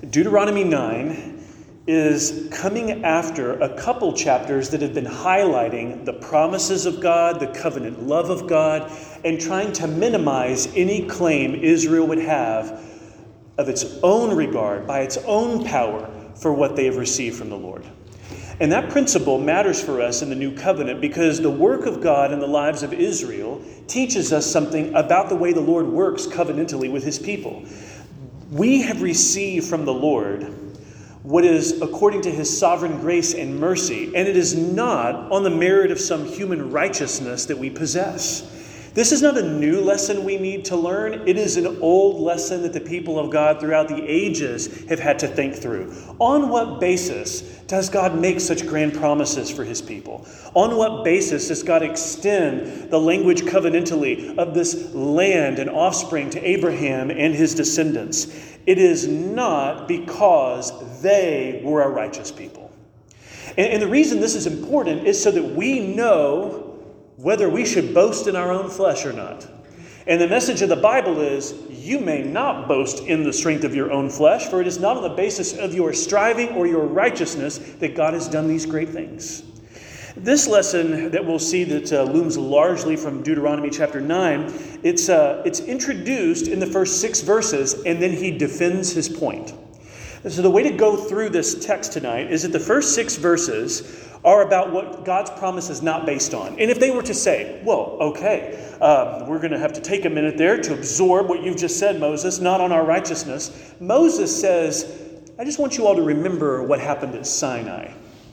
Deuteronomy 9 is coming after a couple chapters that have been highlighting the promises of God, the covenant love of God, and trying to minimize any claim Israel would have of its own regard, by its own power, for what they have received from the Lord. And that principle matters for us in the new covenant because the work of God in the lives of Israel teaches us something about the way the Lord works covenantally with his people. We have received from the Lord what is according to his sovereign grace and mercy, and it is not on the merit of some human righteousness that we possess. This is not a new lesson we need to learn. It is an old lesson that the people of God throughout the ages have had to think through. On what basis does God make such grand promises for his people? On what basis does God extend the language covenantally of this land and offspring to Abraham and his descendants? It is not because they were a righteous people. And the reason this is important is so that we know whether we should boast in our own flesh or not. And the message of the Bible is, you may not boast in the strength of your own flesh, for it is not on the basis of your striving or your righteousness that God has done these great things. This lesson that we'll see that looms largely from Deuteronomy chapter 9, it's introduced in the first 6 verses, and then he defends his point. So the way to go through this text tonight is that the first 6 verses are about what God's promise is not based on. And if they were to say, well, okay, we're going to have to take a minute there to absorb what you've just said, Moses, not on our righteousness. Moses says, I just want you all to remember what happened at Sinai.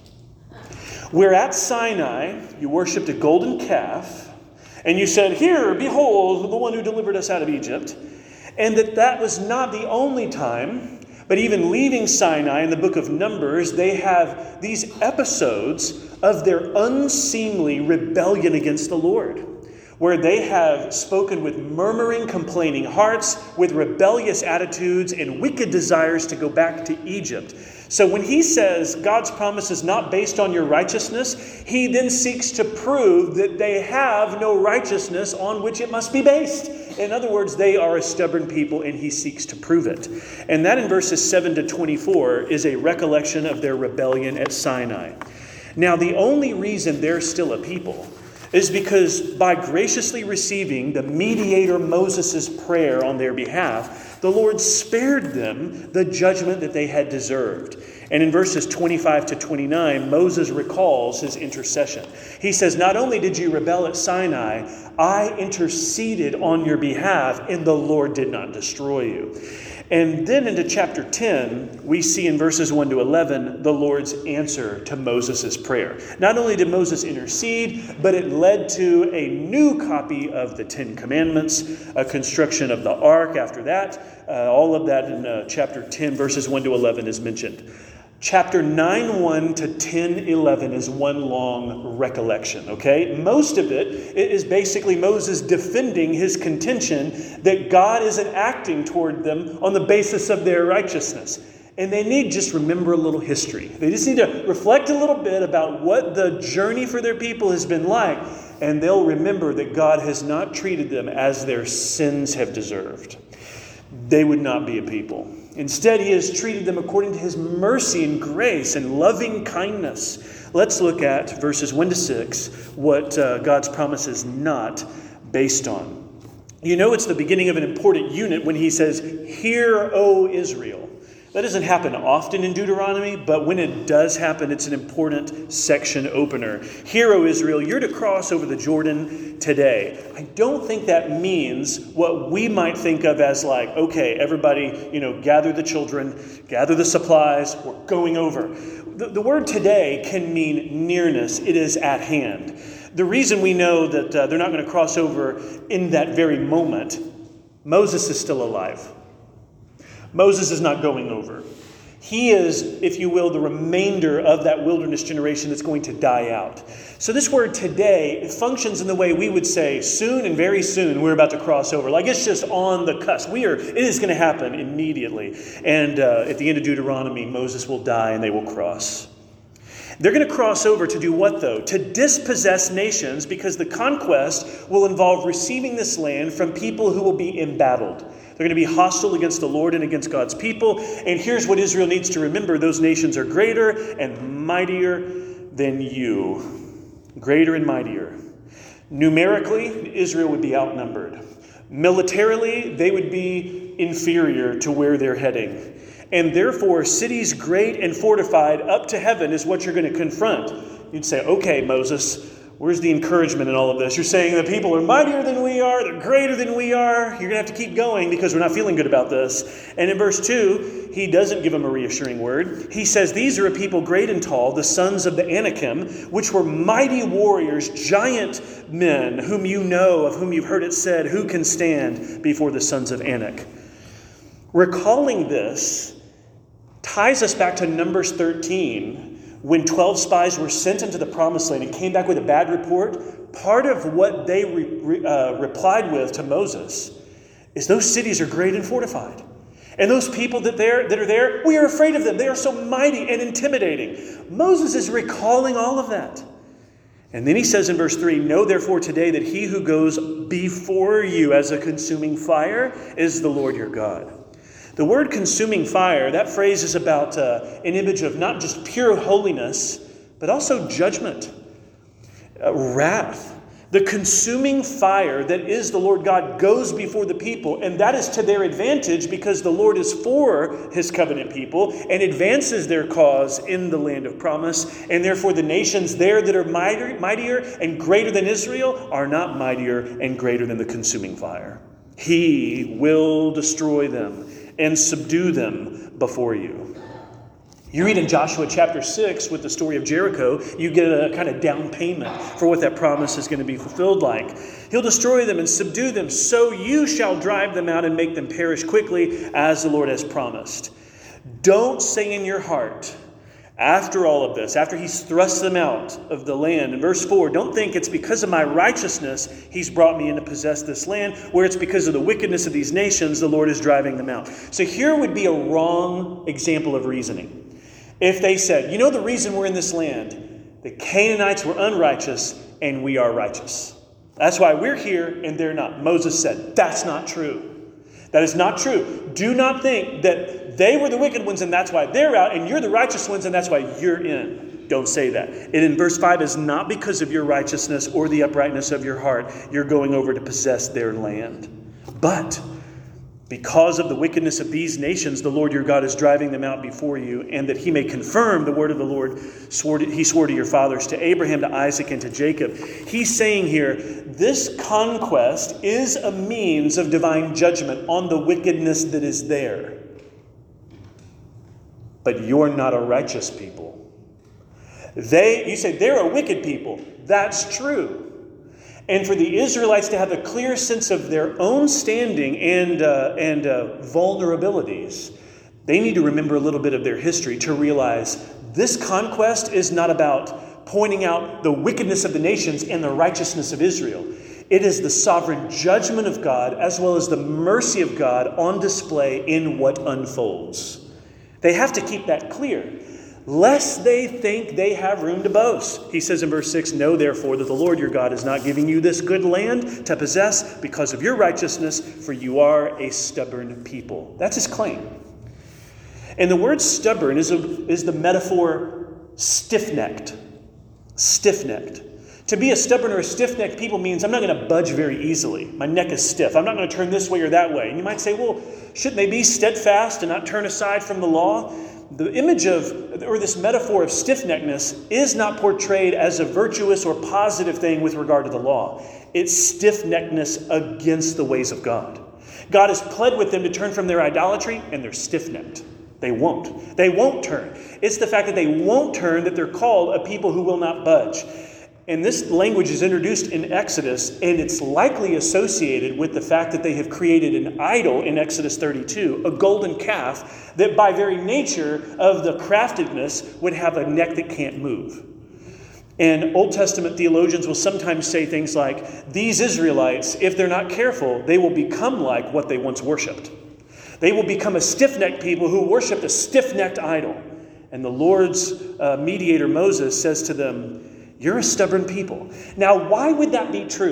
Where at Sinai, you worshipped a golden calf, and you said, here, behold, the one who delivered us out of Egypt. And that was not the only time. But even leaving Sinai in the book of Numbers, they have these episodes of their unseemly rebellion against the Lord, where they have spoken with murmuring, complaining hearts, with rebellious attitudes and wicked desires to go back to Egypt. So when he says God's promise is not based on your righteousness, he then seeks to prove that they have no righteousness on which it must be based. In other words, they are a stubborn people, and he seeks to prove it. And that in verses 7 to 24 is a recollection of their rebellion at Sinai. Now, the only reason they're still a people is because by graciously receiving the mediator Moses' prayer on their behalf, the Lord spared them the judgment that they had deserved. And in verses 25 to 29, Moses recalls his intercession. He says, not only did you rebel at Sinai, I interceded on your behalf, and the Lord did not destroy you. And then into chapter 10, we see in verses 1 to 11 the Lord's answer to Moses' prayer. Not only did Moses intercede, but it led to a new copy of the Ten Commandments, a construction of the ark after that. All of that in chapter 10, verses 1 to 11 is mentioned. Chapter 9:1 to 10:11 is one long recollection, okay? Most of it is basically Moses defending his contention that God isn't acting toward them on the basis of their righteousness. And they need just remember a little history. They just need to reflect a little bit about what the journey for their people has been like, and they'll remember that God has not treated them as their sins have deserved. They would not be a people. Instead, he has treated them according to his mercy and grace and loving kindness. Let's look at verses 1 to 6, what God's promise is not based on. You know it's the beginning of an important unit when he says, "Hear, O Israel." That doesn't happen often in Deuteronomy, but when it does happen, it's an important section opener. Hear, O Israel, you're to cross over the Jordan today. I don't think that means what we might think of as like, okay, everybody, gather the children, gather the supplies, we're going over. The word today can mean nearness. It is at hand. The reason we know that they're not going to cross over in that very moment, Moses is still alive. Moses is not going over. He is, if you will, the remainder of that wilderness generation that's going to die out. So this word today, it functions in the way we would say soon and very soon we're about to cross over. Like it's just on the cusp. It is going to happen immediately. And at the end of Deuteronomy, Moses will die and they will cross. They're going to cross over to do what, though? To dispossess nations, because the conquest will involve receiving this land from people who will be embattled. They're going to be hostile against the Lord and against God's people. And here's what Israel needs to remember. Those nations are greater and mightier than you. Greater and mightier. Numerically, Israel would be outnumbered. Militarily, they would be inferior to where they're heading. And therefore, cities great and fortified up to heaven is what you're going to confront. You'd say, okay, Moses, where's the encouragement in all of this? You're saying the people are mightier than we are, they're greater than we are. You're going to have to keep going because we're not feeling good about this. And in verse 2, he doesn't give them a reassuring word. He says, these are a people great and tall, the sons of the Anakim, which were mighty warriors, giant men, whom you know, of whom you've heard it said, who can stand before the sons of Anak? Recalling this ties us back to Numbers 13, when 12 spies were sent into the promised land and came back with a bad report. Part of what they replied with to Moses is those cities are great and fortified. And those people that are there, we are afraid of them. They are so mighty and intimidating. Moses is recalling all of that. And then he says in verse 3, know therefore today that he who goes before you as a consuming fire is the Lord your God. The word consuming fire, that phrase is about an image of not just pure holiness, but also judgment, wrath. The consuming fire that is the Lord God goes before the people, and that is to their advantage because the Lord is for his covenant people and advances their cause in the land of promise. And therefore the nations there that are mightier and greater than Israel are not mightier and greater than the consuming fire. He will destroy them and subdue them before you. You read in Joshua chapter 6 with the story of Jericho, you get a kind of down payment for what that promise is going to be fulfilled like. He'll destroy them and subdue them, so you shall drive them out and make them perish quickly, as the Lord has promised. Don't say in your heart, after all of this, after he's thrust them out of the land, in verse 4, don't think it's because of my righteousness he's brought me in to possess this land, where it's because of the wickedness of these nations the Lord is driving them out. So here would be a wrong example of reasoning. If they said, you know the reason we're in this land? The Canaanites were unrighteous and we are righteous. That's why we're here and they're not. Moses said, that's not true. That is not true. Do not think that they were the wicked ones and that's why they're out, and you're the righteous ones and that's why you're in. Don't say that. And in verse 5 is not because of your righteousness or the uprightness of your heart you're going over to possess their land. But because of the wickedness of these nations, the Lord your God is driving them out before you, and that he may confirm the word of the Lord he swore to your fathers, to Abraham, to Isaac, and to Jacob. He's saying here, this conquest is a means of divine judgment on the wickedness that is there. But you're not a righteous people. You say they're a wicked people. That's true. And for the Israelites to have a clear sense of their own standing and vulnerabilities, they need to remember a little bit of their history to realize this conquest is not about pointing out the wickedness of the nations and the righteousness of Israel. It is the sovereign judgment of God as well as the mercy of God on display in what unfolds. They have to keep that clear, lest they think they have room to boast. He says in verse 6, know therefore that the Lord your God is not giving you this good land to possess because of your righteousness, for you are a stubborn people. That's his claim. And the word stubborn is the metaphor stiff-necked. Stiff-necked. To be a stubborn or a stiff-necked people means I'm not going to budge very easily. My neck is stiff. I'm not going to turn this way or that way. And you might say, well, shouldn't they be steadfast and not turn aside from the law? The image or this metaphor of stiff-neckedness is not portrayed as a virtuous or positive thing with regard to the law. It's stiff-neckedness against the ways of God. God has pled with them to turn from their idolatry, and they're stiff-necked. They won't. They won't turn. It's the fact that they won't turn that they're called a people who will not budge. And this language is introduced in Exodus, and it's likely associated with the fact that they have created an idol in Exodus 32, a golden calf that by very nature of the craftedness would have a neck that can't move. And Old Testament theologians will sometimes say things like, these Israelites, if they're not careful, they will become like what they once worshipped. They will become a stiff-necked people who worshiped a stiff-necked idol. And the Lord's mediator Moses says to them, you're a stubborn people. Now, why would that be true?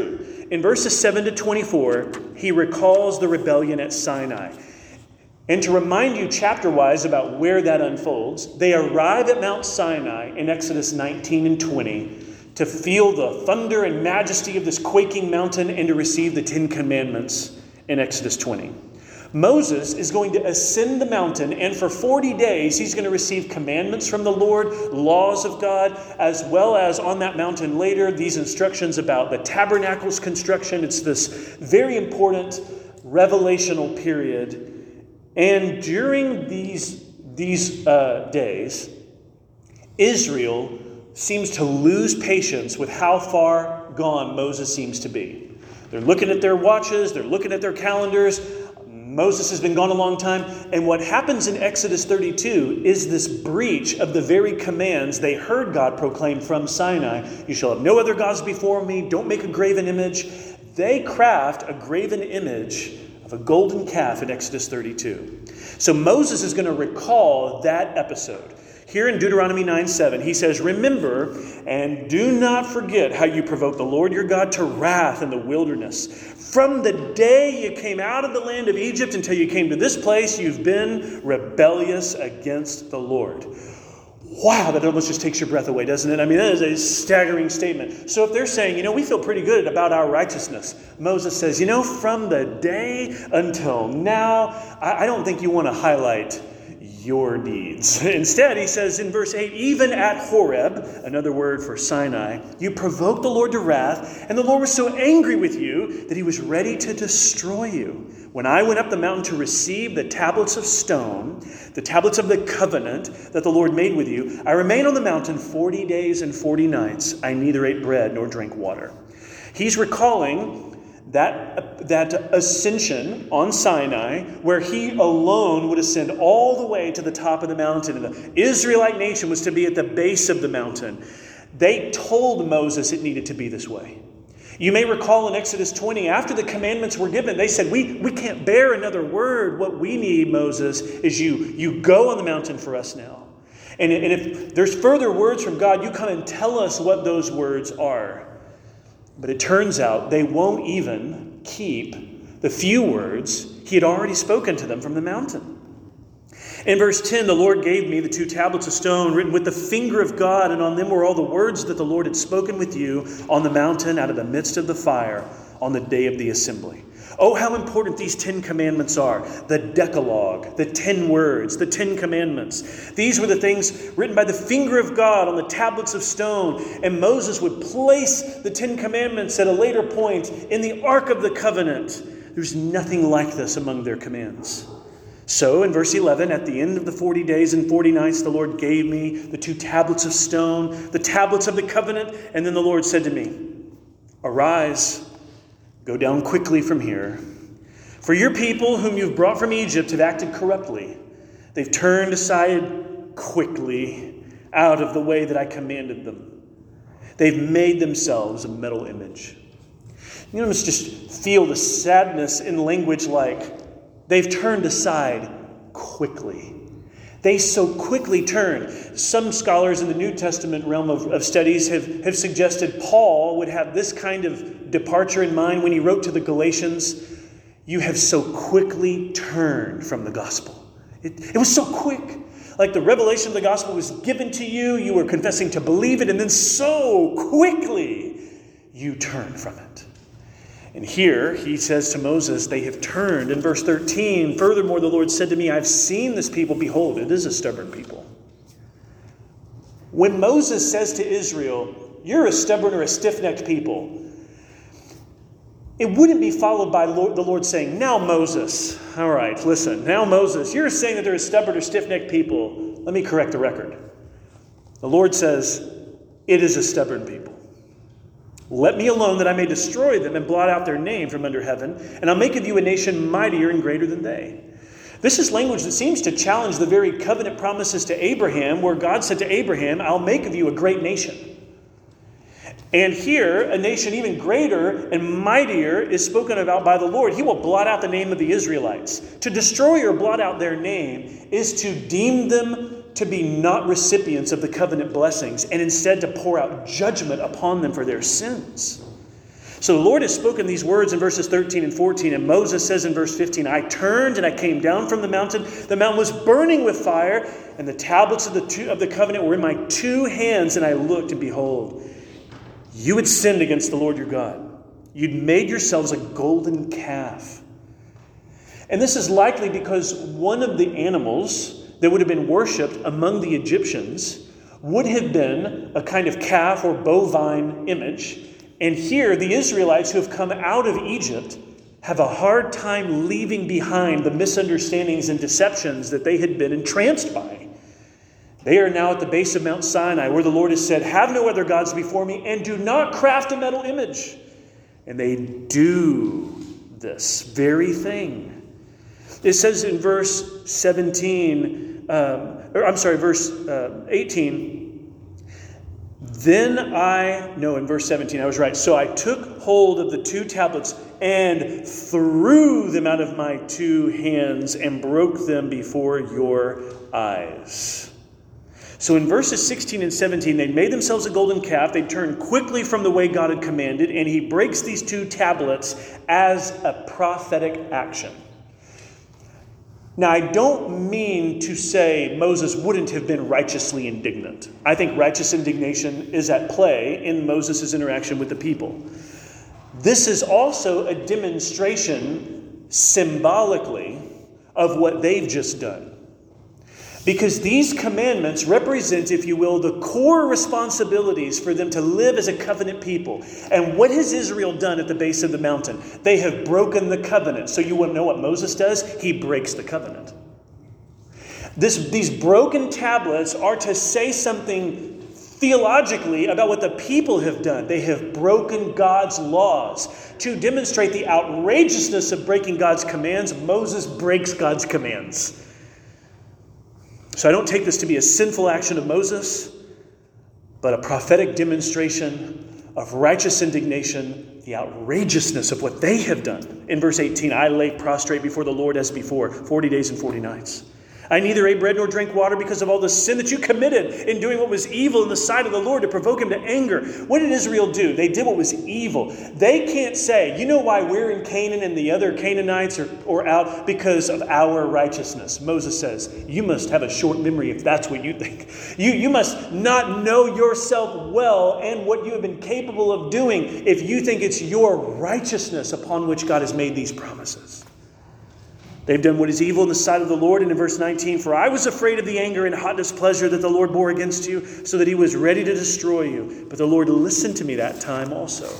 in verses 7 to 24, he recalls the rebellion at Sinai. And to remind you chapter-wise about where that unfolds, they arrive at Mount Sinai in Exodus 19 and 20 to feel the thunder and majesty of this quaking mountain and to receive the 10 Commandments in Exodus 20. Moses is going to ascend the mountain, and for 40 days he's going to receive commandments from the Lord, laws of God, as well as on that mountain later, these instructions about the tabernacle's construction. It's this very important revelational period. And during these days, Israel seems to lose patience with how far gone Moses seems to be. They're looking at their watches, they're looking at their calendars. Moses has been gone a long time. And what happens in Exodus 32 is this breach of the very commands they heard God proclaim from Sinai. You shall have no other gods before me. Don't make a graven image. They craft a graven image of a golden calf in Exodus 32. So Moses is going to recall that episode. Here in Deuteronomy 9:7, he says, "Remember and do not forget how you provoked the Lord your God to wrath in the wilderness. From the day you came out of the land of Egypt until you came to this place, you've been rebellious against the Lord." Wow, that almost just takes your breath away, doesn't it? I mean, that is a staggering statement. So if they're saying, we feel pretty good about our righteousness, Moses says, from the day until now, I don't think you want to highlight your deeds. Instead, he says in verse 8, "Even at Horeb," another word for Sinai, "you provoked the Lord to wrath, and the Lord was so angry with you that he was ready to destroy you. When I went up the mountain to receive the tablets of stone, the tablets of the covenant that the Lord made with you, I remained on the mountain 40 days and 40 nights. I neither ate bread nor drank water." He's recalling that ascension on Sinai, where he alone would ascend all the way to the top of the mountain, and the Israelite nation was to be at the base of the mountain. They told Moses it needed to be this way. You may recall in Exodus 20, after the commandments were given, they said, we can't bear another word. What we need, Moses, is you go on the mountain for us now. And if there's further words from God, you come and tell us what those words are. But it turns out they won't even keep the few words he had already spoken to them from the mountain. In verse 10, "The Lord gave me the 2 tablets of stone written with the finger of God, and on them were all the words that the Lord had spoken with you on the mountain out of the midst of the fire on the day of the assembly." Oh, how important these 10 commandments are. The Decalogue, the 10 words, the 10 commandments. These were the things written by the finger of God on the tablets of stone. And Moses would place the 10 commandments at a later point in the Ark of the Covenant. There's nothing like this among their commands. So in verse 11, "At the end of the 40 days and 40 nights, the Lord gave me the 2 tablets of stone, the tablets of the covenant. And then the Lord said to me, 'Arise, go down quickly from here. For your people whom you've brought from Egypt have acted corruptly. They've turned aside quickly out of the way that I commanded them. They've made themselves a metal image.'" You must just feel the sadness in language like, they've turned aside quickly. They so quickly turn. Some scholars in the New Testament realm of studies have suggested Paul would have this kind of departure in mind when he wrote to the Galatians. You have so quickly turned from the gospel. It was so quick. Like the revelation of the gospel was given to you. You were confessing to believe it. And then so quickly you turned from it. And here he says to Moses, they have turned. In verse 13, "Furthermore, the Lord said to me, I've seen this people. Behold, it is a stubborn people." When Moses says to Israel, "You're a stubborn or a stiff-necked people," it wouldn't be followed by the Lord saying, "Now Moses, all right, listen, now Moses, you're saying that they're a stubborn or stiff-necked people. Let me correct the record." The Lord says, "It is a stubborn people. Let me alone that I may destroy them and blot out their name from under heaven, and I'll make of you a nation mightier and greater than they." This is language that seems to challenge the very covenant promises to Abraham, where God said to Abraham, "I'll make of you a great nation." And here, a nation even greater and mightier is spoken about by the Lord. He will blot out the name of the Israelites. To destroy or blot out their name is to deem them to be not recipients of the covenant blessings, and instead to pour out judgment upon them for their sins. So the Lord has spoken these words in verses 13 and 14, and Moses says in verse 15, I turned and I came down from the mountain. The mountain was burning with fire, and the tablets of the covenant were in my 2 hands, and I looked, and behold, you had sinned against the Lord your God. You'd made yourselves a golden calf. And this is likely because one of the animals that would have been worshipped among the Egyptians would have been a kind of calf or bovine image. And here, the Israelites who have come out of Egypt have a hard time leaving behind the misunderstandings and deceptions that they had been entranced by. They are now at the base of Mount Sinai, where the Lord has said, have no other gods before me, and do not craft a metal image. And they do this very thing. It says in verse 18, in verse 17, I was right. So I took hold of the 2 tablets and threw them out of my 2 hands and broke them before your eyes. So in verses 16 and 17, they made themselves a golden calf. They turned quickly from the way God had commanded, and he breaks these 2 tablets as a prophetic action. Now, I don't mean to say Moses wouldn't have been righteously indignant. I think righteous indignation is at play in Moses' interaction with the people. This is also a demonstration symbolically of what they've just done. Because these commandments represent, if you will, the core responsibilities for them to live as a covenant people. And what has Israel done at the base of the mountain? They have broken the covenant. So you want to know what Moses does? He breaks the covenant. These broken tablets are to say something theologically about what the people have done. They have broken God's laws. To demonstrate the outrageousness of breaking God's commands, Moses breaks God's commands. So I don't take this to be a sinful action of Moses, but a prophetic demonstration of righteous indignation, the outrageousness of what they have done. In verse 18, I lay prostrate before the Lord as before, 40 days and 40 nights. I neither ate bread nor drank water because of all the sin that you committed in doing what was evil in the sight of the Lord to provoke him to anger. What did Israel do? They did what was evil. They can't say, you know why we're in Canaan and the other Canaanites are out? Because of our righteousness. Moses says, you must have a short memory if that's what you think. You must not know yourself well and what you have been capable of doing if you think it's your righteousness upon which God has made these promises. They've done what is evil in the sight of the Lord. And in verse 19, for I was afraid of the anger and hot displeasure that the Lord bore against you, so that he was ready to destroy you. But the Lord listened to me that time also.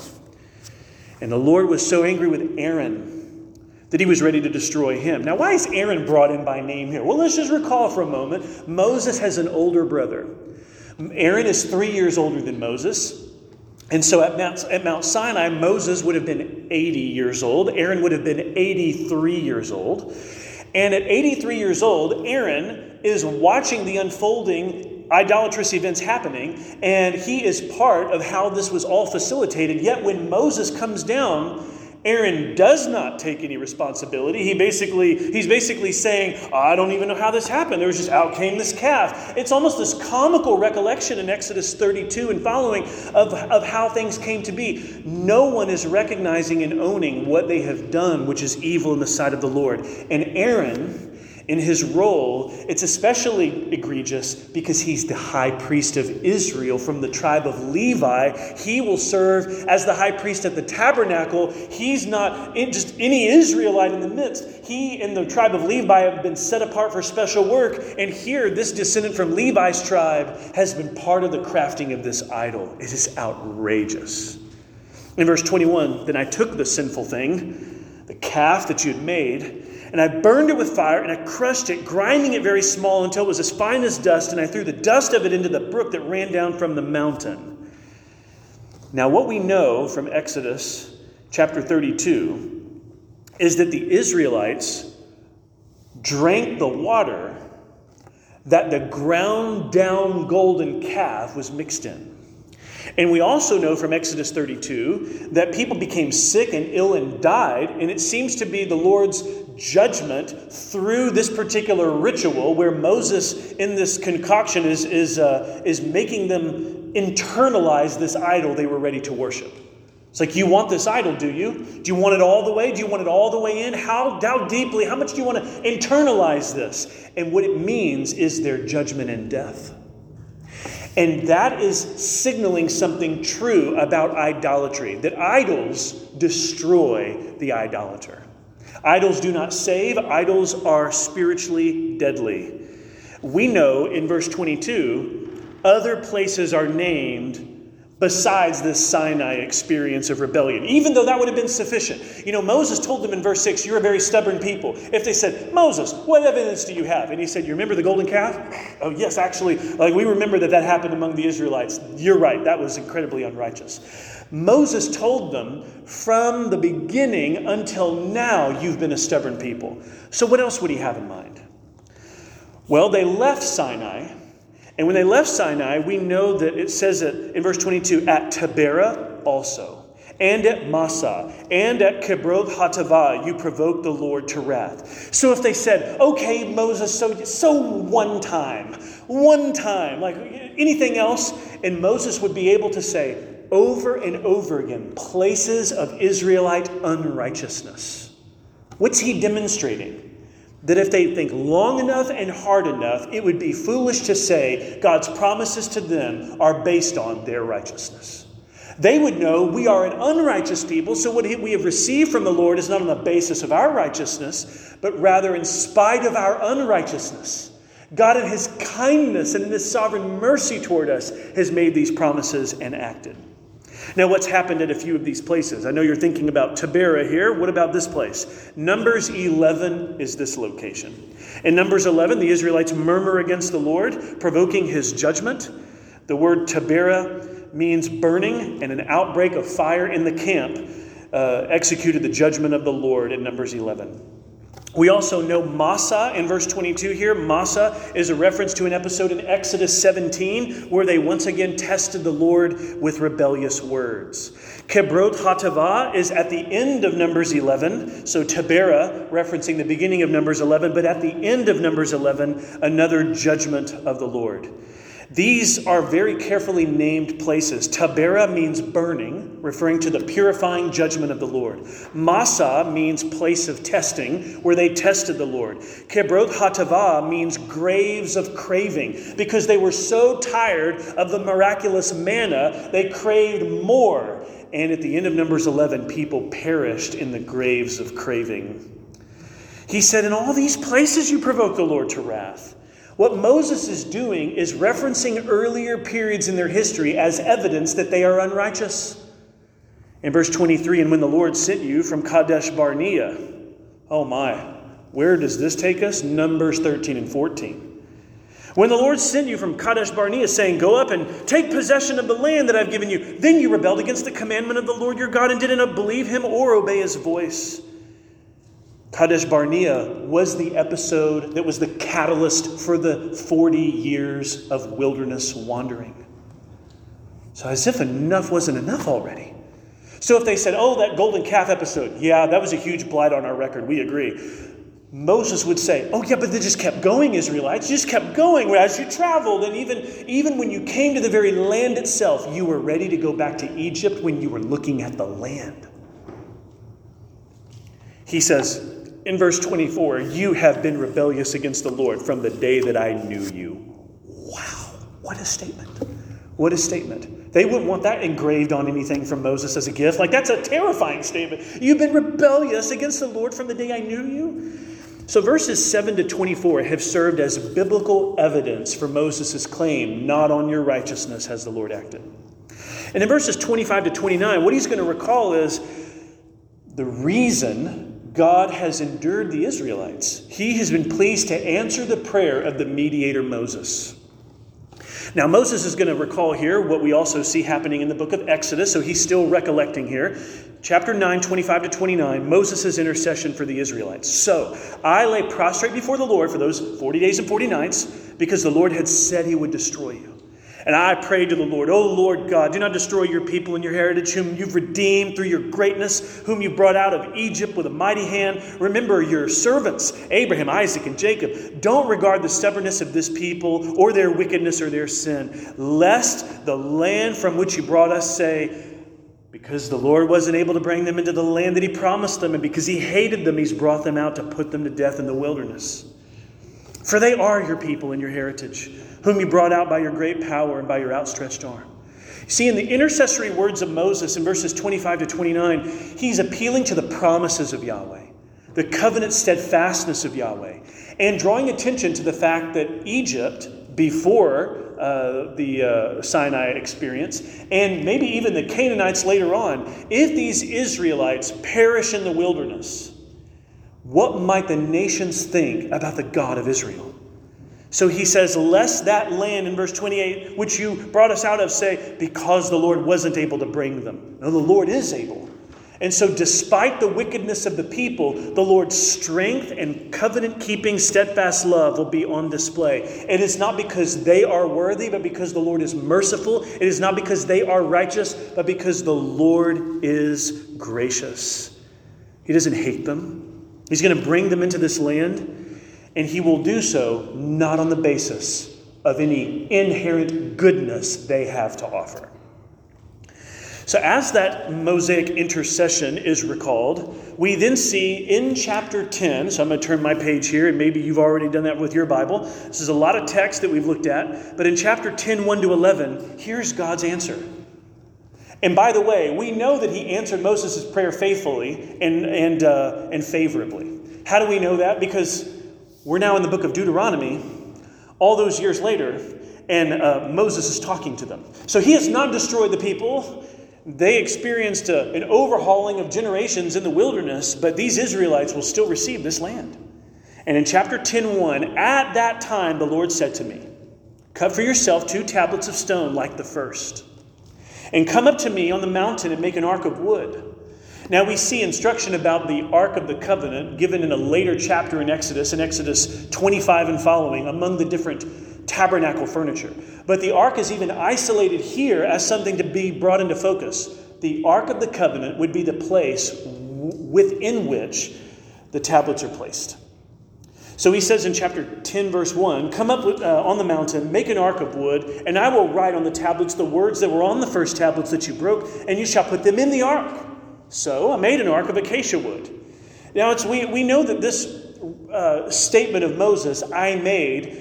And the Lord was so angry with Aaron that he was ready to destroy him. Now, why is Aaron brought in by name here? Well, let's just recall for a moment. Moses has an older brother. Aaron is 3 years older than Moses. And so at Mount Sinai, Moses would have been 80 years old. Aaron would have been 83 years old. And at 83 years old, Aaron is watching the unfolding idolatrous events happening, and he is part of how this was all facilitated. Yet when Moses comes down, Aaron does not take any responsibility. He's basically saying, I don't even know how this happened. There was just out came this calf. It's almost this comical recollection in Exodus 32 and following of how things came to be. No one is recognizing and owning what they have done, which is evil in the sight of the Lord. And Aaron, in his role, it's especially egregious because he's the high priest of Israel from the tribe of Levi. He will serve as the high priest at the tabernacle. He's not just any Israelite in the midst. He and the tribe of Levi have been set apart for special work. And here, this descendant from Levi's tribe has been part of the crafting of this idol. It is outrageous. In verse 21, then I took the sinful thing, the calf that you had made, and I burned it with fire, and I crushed it, grinding it very small until it was as fine as dust, and I threw the dust of it into the brook that ran down from the mountain. Now, what we know from Exodus chapter 32 is that the Israelites drank the water that the ground down golden calf was mixed in. And we also know from Exodus 32 that people became sick and ill and died. And it seems to be the Lord's judgment through this particular ritual where Moses in this concoction is making them internalize this idol they were ready to worship. It's like, you want this idol, do you? Do you want it all the way? Do you want it all the way in? How deeply? How much do you want to internalize this? And what it means is their judgment and death. And that is signaling something true about idolatry, that idols destroy the idolater. Idols do not save. Idols are spiritually deadly. We know in verse 22, other places are named besides this Sinai experience of rebellion, even though that would have been sufficient. Moses told them in verse 6, you're a very stubborn people. If they said, Moses, what evidence do you have? And he said, you remember the golden calf? Oh, yes, actually, we remember that happened among the Israelites. You're right, that was incredibly unrighteous. Moses told them, from the beginning until now, you've been a stubborn people. So what else would he have in mind? Well, they left Sinai. And when they left Sinai, we know that it says it in verse 22, at Taberah also, and at Massah, and at Kibroth Hattaavah, you provoked the Lord to wrath. So if they said, okay, Moses, so one time, like anything else, and Moses would be able to say over and over again, places of Israelite unrighteousness. What's he demonstrating? That if they think long enough and hard enough, it would be foolish to say God's promises to them are based on their righteousness. They would know we are an unrighteous people, so what we have received from the Lord is not on the basis of our righteousness, but rather in spite of our unrighteousness. God in His kindness and in His sovereign mercy toward us has made these promises and acted. Now, what's happened at a few of these places? I know you're thinking about Taberah here. What about this place? Numbers 11 is this location. In Numbers 11, the Israelites murmur against the Lord, provoking His judgment. The word Taberah means burning, and an outbreak of fire in the camp executed the judgment of the Lord in Numbers 11. We also know Massah in verse 22 here. Massah is a reference to an episode in Exodus 17 where they once again tested the Lord with rebellious words. Kibroth Hattaavah is at the end of Numbers 11. So Taberah referencing the beginning of Numbers 11, but at the end of Numbers 11, another judgment of the Lord. These are very carefully named places. Taberah means burning, referring to the purifying judgment of the Lord. Massah means place of testing, where they tested the Lord. Kibroth Hattaavah means graves of craving, because they were so tired of the miraculous manna, they craved more. And at the end of Numbers 11, people perished in the graves of craving. He said, in all these places you provoke the Lord to wrath. What Moses is doing is referencing earlier periods in their history as evidence that they are unrighteous. In verse 23, and when the Lord sent you from Kadesh Barnea, oh my, where does this take us? Numbers 13 and 14. When the Lord sent you from Kadesh Barnea, saying, go up and take possession of the land that I've given you, then you rebelled against the commandment of the Lord your God and did not believe Him or obey His voice. Kadesh Barnea was the episode that was the catalyst for the 40 years of wilderness wandering. So as if enough wasn't enough already. So if they said, oh, that golden calf episode, yeah, that was a huge blight on our record, we agree. Moses would say, oh yeah, but they just kept going, Israelites. You just kept going as you traveled. And even when you came to the very land itself, you were ready to go back to Egypt when you were looking at the land. He says, in verse 24, you have been rebellious against the Lord from the day that I knew you. Wow, what a statement. What a statement. They wouldn't want that engraved on anything from Moses as a gift. Like, that's a terrifying statement. You've been rebellious against the Lord from the day I knew you. So verses 7 to 24 have served as biblical evidence for Moses' claim, not on your righteousness has the Lord acted. And in verses 25 to 29, what he's going to recall is the reason God has endured the Israelites. He has been pleased to answer the prayer of the mediator Moses. Now, Moses is going to recall here what we also see happening in the book of Exodus, so he's still recollecting here. Chapter 9, 25 to 29, Moses' intercession for the Israelites. So, I lay prostrate before the Lord for those 40 days and 40 nights, because the Lord had said He would destroy you. And I prayed to the Lord, O Lord God, do not destroy your people and your heritage, whom you've redeemed through your greatness, whom you brought out of Egypt with a mighty hand. Remember your servants, Abraham, Isaac, and Jacob. Don't regard the stubbornness of this people or their wickedness or their sin, lest the land from which you brought us say, Because the Lord wasn't able to bring them into the land that he promised them, and because he hated them, he's brought them out to put them to death in the wilderness. For they are your people and your heritage, whom you brought out by your great power and by your outstretched arm. See, in the intercessory words of Moses in verses 25 to 29, he's appealing to the promises of Yahweh, the covenant steadfastness of Yahweh, and drawing attention to the fact that Egypt, before the Sinai experience, and maybe even the Canaanites later on, if these Israelites perish in the wilderness, what might the nations think about the God of Israel? So he says, lest that land in verse 28, which you brought us out of, say, because the Lord wasn't able to bring them. No, the Lord is able. And so despite the wickedness of the people, the Lord's strength and covenant-keeping, steadfast love will be on display. It is not because they are worthy, but because the Lord is merciful. It is not because they are righteous, but because the Lord is gracious. He doesn't hate them. He's going to bring them into this land, and he will do so not on the basis of any inherent goodness they have to offer. So as that Mosaic intercession is recalled, we then see in chapter 10, so I'm going to turn my page here, and maybe you've already done that with your Bible. This is a lot of text that we've looked at, but in chapter 10, 1 to 11, here's God's answer. And by the way, we know that he answered Moses' prayer faithfully and favorably. How do we know that? Because we're now in the book of Deuteronomy, all those years later, and Moses is talking to them. So he has not destroyed the people. They experienced an overhauling of generations in the wilderness, but these Israelites will still receive this land. And in chapter 10:1, at that time the Lord said to me, cut for yourself 2 tablets of stone like the first, and come up to me on the mountain and make an ark of wood. Now we see instruction about the Ark of the Covenant given in a later chapter in Exodus 25 and following, among the different tabernacle furniture. But the ark is even isolated here as something to be brought into focus. The Ark of the Covenant would be the place within which the tablets are placed. So he says in chapter 10, verse 1, come up on the mountain, make an ark of wood, and I will write on the tablets the words that were on the first tablets that you broke, and you shall put them in the ark. So I made an ark of acacia wood. Now we know that this statement of Moses, I made,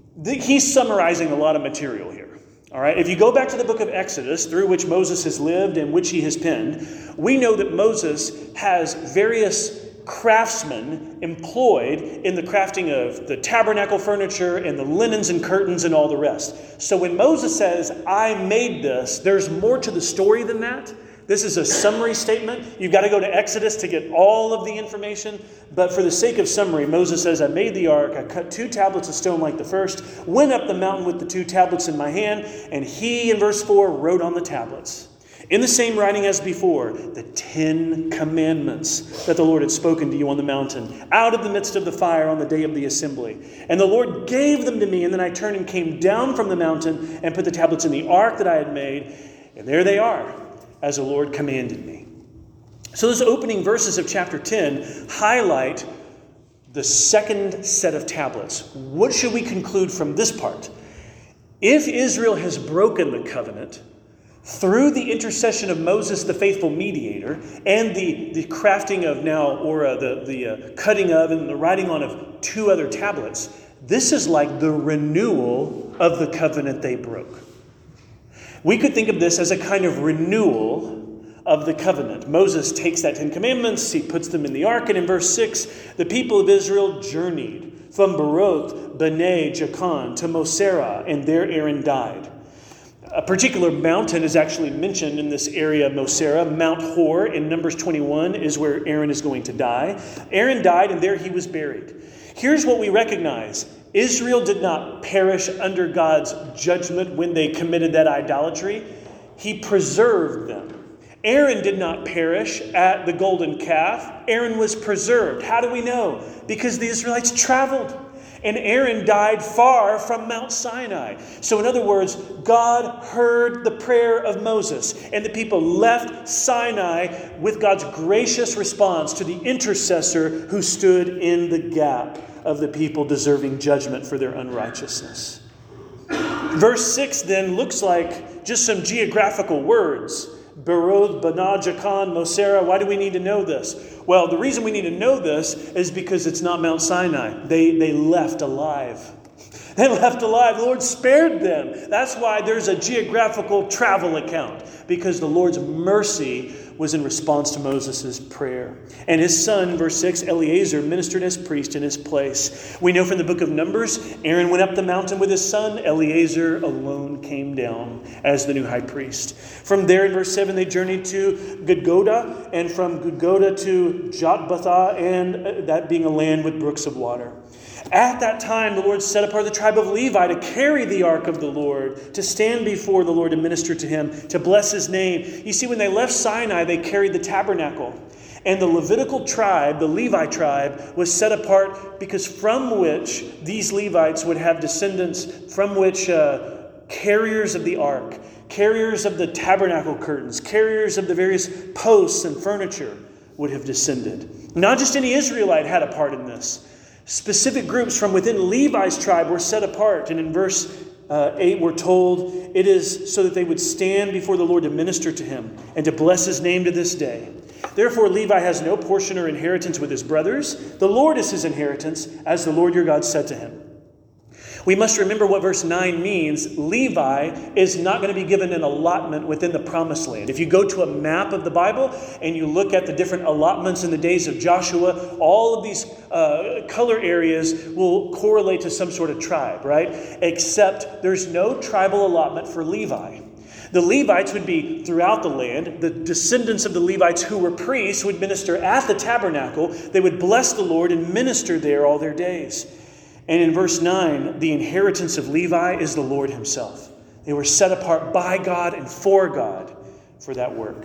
he's summarizing a lot of material here. All right. If you go back to the book of Exodus, through which Moses has lived and which he has penned, we know that Moses has various craftsmen employed in the crafting of the tabernacle furniture and the linens and curtains and all the rest. So when Moses says, I made this, there's more to the story than that. This is a summary statement. You've got to go to Exodus to get all of the information. But for the sake of summary, Moses says, I made the ark. I cut 2 tablets of stone like the first, went up the mountain with the 2 tablets in my hand, and he, in verse 4, wrote on the tablets, in the same writing as before, the 10 commandments that the Lord had spoken to you on the mountain, out of the midst of the fire on the day of the assembly. And the Lord gave them to me, and then I turned and came down from the mountain and put the tablets in the ark that I had made. And there they are, as the Lord commanded me. So those opening verses of chapter 10 highlight the second set of tablets. What should we conclude from this part? If Israel has broken the covenant through the intercession of Moses, the faithful mediator, and the crafting of now, or the cutting of and the writing on of 2 other tablets, this is like the renewal of the covenant they broke. We could think of this as a kind of renewal of the covenant. Moses takes that 10 commandments, he puts them in the ark, and in verse 6, the people of Israel journeyed from Baroth, Bene, Jaakan to Moserah, and there Aaron died. A particular mountain is actually mentioned in this area of Moserah. Mount Hor in Numbers 21 is where Aaron is going to die. Aaron died, and there he was buried. Here's what we recognize. Israel did not perish under God's judgment when they committed that idolatry. He preserved them. Aaron did not perish at the golden calf. Aaron was preserved. How do we know? Because the Israelites traveled. And Aaron died far from Mount Sinai. So in other words, God heard the prayer of Moses. And the people left Sinai with God's gracious response to the intercessor who stood in the gap of the people deserving judgment for their unrighteousness. Verse 6 then looks like just some geographical words. Beroth, Banah, Jaakan, Mosera. Why do we need to know this? Well, the reason we need to know this is because it's not Mount Sinai. They left alive. They left alive. The Lord spared them. That's why there's a geographical travel account, because the Lord's mercy was in response to Moses' prayer. And his son, verse 6, Eleazar, ministered as priest in his place. We know from the book of Numbers, Aaron went up the mountain with his son. Eleazar alone came down as the new high priest. From there in verse 7, they journeyed to Gudgoda, and from Gudgoda to Jotbathah, and that being a land with brooks of water. At that time, the Lord set apart the tribe of Levi to carry the ark of the Lord, to stand before the Lord and minister to him, to bless his name. You see, when they left Sinai, they carried the tabernacle. And the Levitical tribe, the Levi tribe, was set apart because from which these Levites would have descendants, from which carriers of the ark, carriers of the tabernacle curtains, carriers of the various posts and furniture would have descended. Not just any Israelite had a part in this. Specific groups from within Levi's tribe were set apart. And in verse 8 we're told it is so that they would stand before the Lord to minister to him and to bless his name to this day. Therefore Levi has no portion or inheritance with his brothers. The Lord is his inheritance, as the Lord your God said to him. We must remember what verse 9 means. Levi is not going to be given an allotment within the promised land. If you go to a map of the Bible and you look at the different allotments in the days of Joshua, all of these color areas will correlate to some sort of tribe, right? Except there's no tribal allotment for Levi. The Levites would be throughout the land. The descendants of the Levites who were priests would minister at the tabernacle. They would bless the Lord and minister there all their days. And in verse 9, the inheritance of Levi is the Lord himself. They were set apart by God and for God for that work.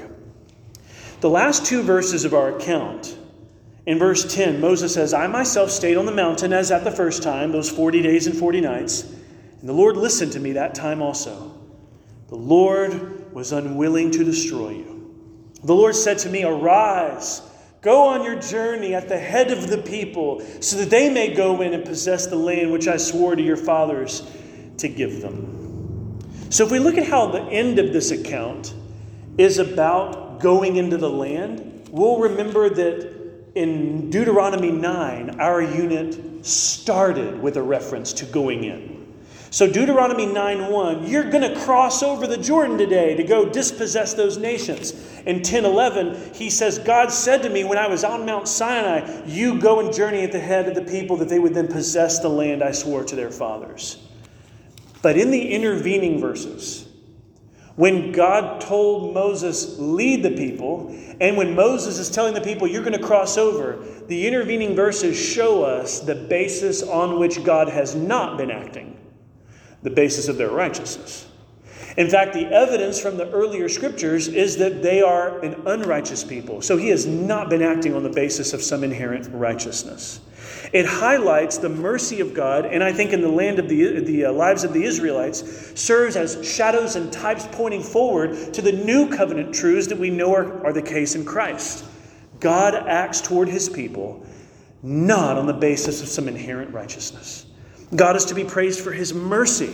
The last two verses of our account, in verse 10, Moses says, I myself stayed on the mountain as at the first time, those 40 days and 40 nights. And the Lord listened to me that time also. The Lord was unwilling to destroy you. The Lord said to me, arise, go on your journey at the head of the people, so that they may go in and possess the land which I swore to your fathers to give them. So if we look at how the end of this account is about going into the land, we'll remember that in Deuteronomy 9, our unit started with a reference to going in. So Deuteronomy 9:1, you're going to cross over the Jordan today to go dispossess those nations. In 10:11, he says, God said to me when I was on Mount Sinai, you go and journey at the head of the people that they would then possess the land I swore to their fathers. But in the intervening verses, when God told Moses, lead the people, and when Moses is telling the people, you're going to cross over, the intervening verses show us the basis on which God has not been acting. The basis of their righteousness. In fact, the evidence from the earlier scriptures is that they are an unrighteous people. So he has not been acting on the basis of some inherent righteousness. It highlights the mercy of God, and I think in the land of the lives of the Israelites, serves as shadows and types pointing forward to the new covenant truths that we know are the case in Christ. God acts toward his people not on the basis of some inherent righteousness. God is to be praised for his mercy.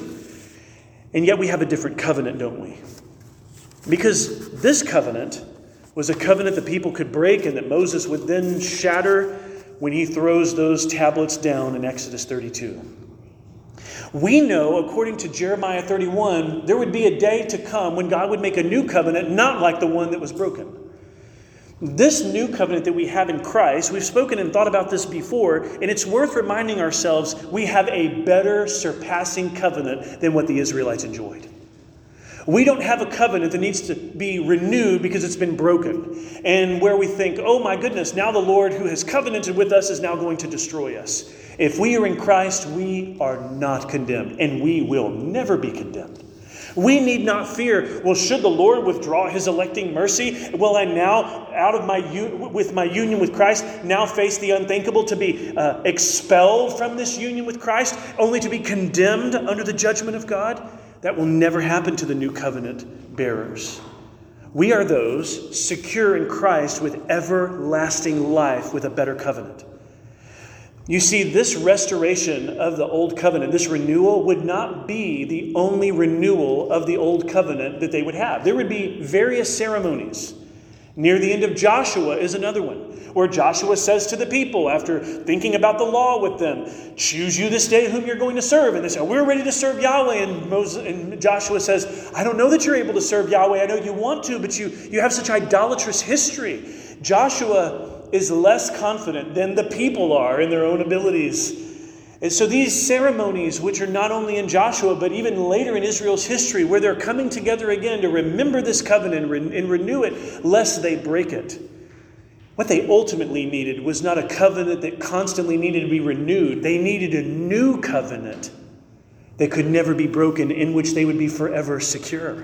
And yet we have a different covenant, don't we? Because this covenant was a covenant that people could break and that Moses would then shatter when he throws those tablets down in Exodus 32. We know, according to Jeremiah 31, there would be a day to come when God would make a new covenant, not like the one that was broken. This new covenant that we have in Christ, we've spoken and thought about this before, and it's worth reminding ourselves we have a better, surpassing covenant than what the Israelites enjoyed. We don't have a covenant that needs to be renewed because it's been broken, and where we think, oh my goodness, now the Lord who has covenanted with us is now going to destroy us. If we are in Christ, we are not condemned, and we will never be condemned. We need not fear, well, should the Lord withdraw his electing mercy? Will I now, with my union with Christ, now face the unthinkable to be expelled from this union with Christ, only to be condemned under the judgment of God? That will never happen to the new covenant bearers. We are those secure in Christ with everlasting life with a better covenant. You see, this restoration of the Old Covenant, this renewal, would not be the only renewal of the Old Covenant that they would have. There would be various ceremonies. Near the end of Joshua is another one, where Joshua says to the people, after thinking about the law with them, choose you this day whom you're going to serve. And they say, we're ready to serve Yahweh. And Joshua says, I don't know that you're able to serve Yahweh. I know you want to, but you have such idolatrous history. Joshua is less confident than the people are in their own abilities. And so these ceremonies, which are not only in Joshua, but even later in Israel's history, where they're coming together again to remember this covenant and renew it, lest they break it. What they ultimately needed was not a covenant that constantly needed to be renewed. They needed a new covenant that could never be broken, in which they would be forever secure.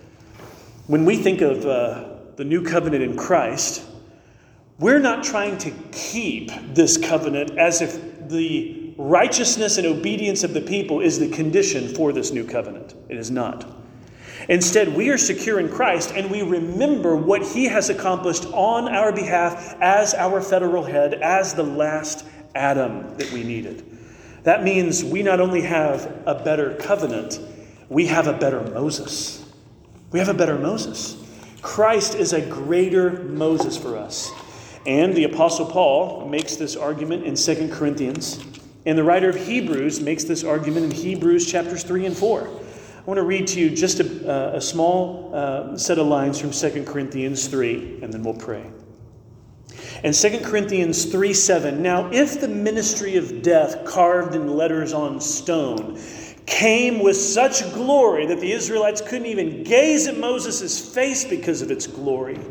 When we think of the new covenant in Christ, we're not trying to keep this covenant as if the righteousness and obedience of the people is the condition for this new covenant. It is not. Instead, we are secure in Christ, and we remember what he has accomplished on our behalf as our federal head, as the last Adam that we needed. That means we not only have a better covenant, we have a better Moses. We have a better Moses. Christ is a greater Moses for us. And the Apostle Paul makes this argument in 2 Corinthians. And the writer of Hebrews makes this argument in Hebrews chapters 3 and 4. I want to read to you just a small set of lines from 2 Corinthians 3, and then we'll pray. In 2 Corinthians 3:7, now if the ministry of death carved in letters on stone came with such glory that the Israelites couldn't even gaze at Moses' face because of its glory.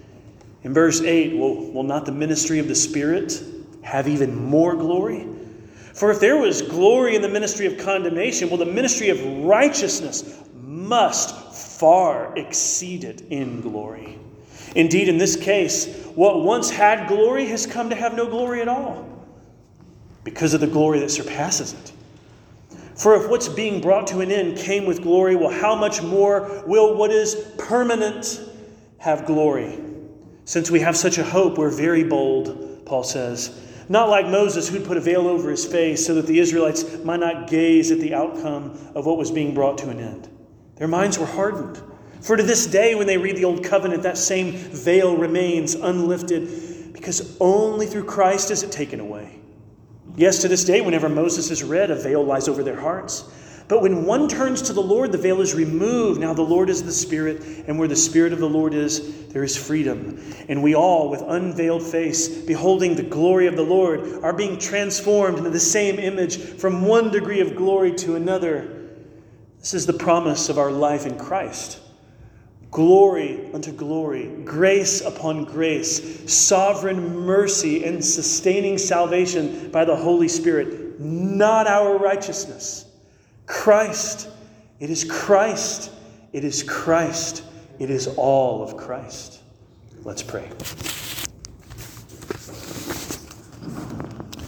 In verse 8, will not the ministry of the Spirit have even more glory? For if there was glory in the ministry of condemnation, well, the ministry of righteousness must far exceed it in glory. Indeed, in this case, what once had glory has come to have no glory at all, because of the glory that surpasses it. For if what's being brought to an end came with glory, well, how much more will what is permanent have glory? Since we have such a hope, we're very bold, Paul says. Not like Moses, who'd put a veil over his face so that the Israelites might not gaze at the outcome of what was being brought to an end. Their minds were hardened. For to this day, when they read the Old Covenant, that same veil remains unlifted, because only through Christ is it taken away. Yes, to this day, whenever Moses is read, a veil lies over their hearts. But when one turns to the Lord, the veil is removed. Now the Lord is the Spirit, and where the Spirit of the Lord is, there is freedom. And we all, with unveiled face, beholding the glory of the Lord, are being transformed into the same image from one degree of glory to another. This is the promise of our life in Christ. Glory unto glory, grace upon grace, sovereign mercy and sustaining salvation by the Holy Spirit, not our righteousness. Christ. It is Christ. It is Christ. It is all of Christ. Let's pray.